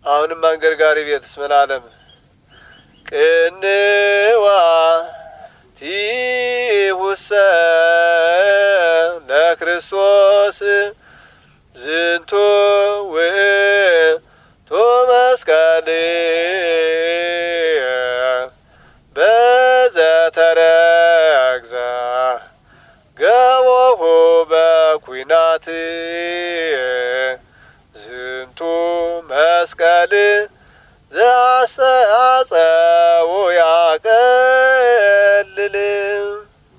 አሁንም አንገርጋሪ ቤትስ ምን ዓለም ቅንዋ ቲሁሰ ለክርስቶስ ዝንቱ ውእቱ መስቀል በዘተረግዘ ገቦሁ በኩናት ዝንቱ መስቀል